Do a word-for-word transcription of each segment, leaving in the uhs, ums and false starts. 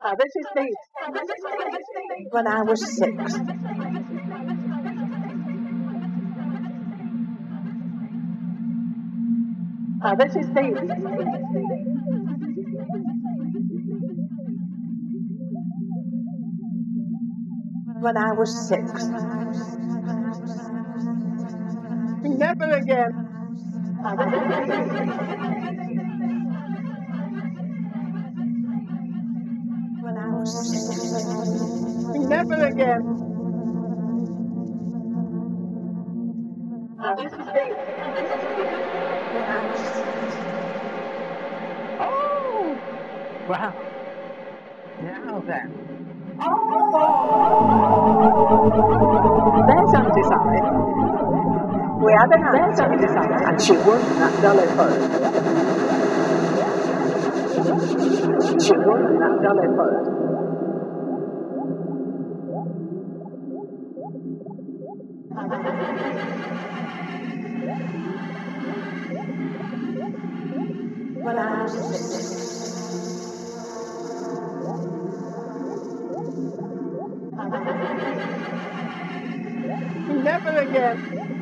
Ah, this is Pete. When I was six. Ah, this is Pete. When I was six. Never again. Ah, this is Pete. When I was six. Never again. Ah, this is Pete. When I was six. Oh! Wow. Now then. There's Auntie Sally. We had an aunt. There's Auntie Sally, and she wasn't that dolly first. She wasn't that dolly first. When I was six. Never again.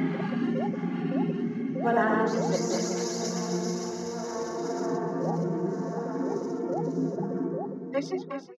When I was six. This is